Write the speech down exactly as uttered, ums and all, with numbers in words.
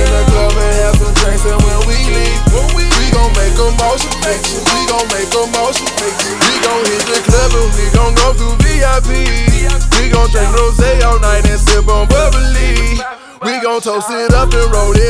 the club and have some drinks, and when we leave, we gon' make a motion picture. We gon' make a motion picture. We gon' hit the club and we gon' go through V I P. We gon' drink rosé all night and sip on bubbly. We gon' toast it up and roll it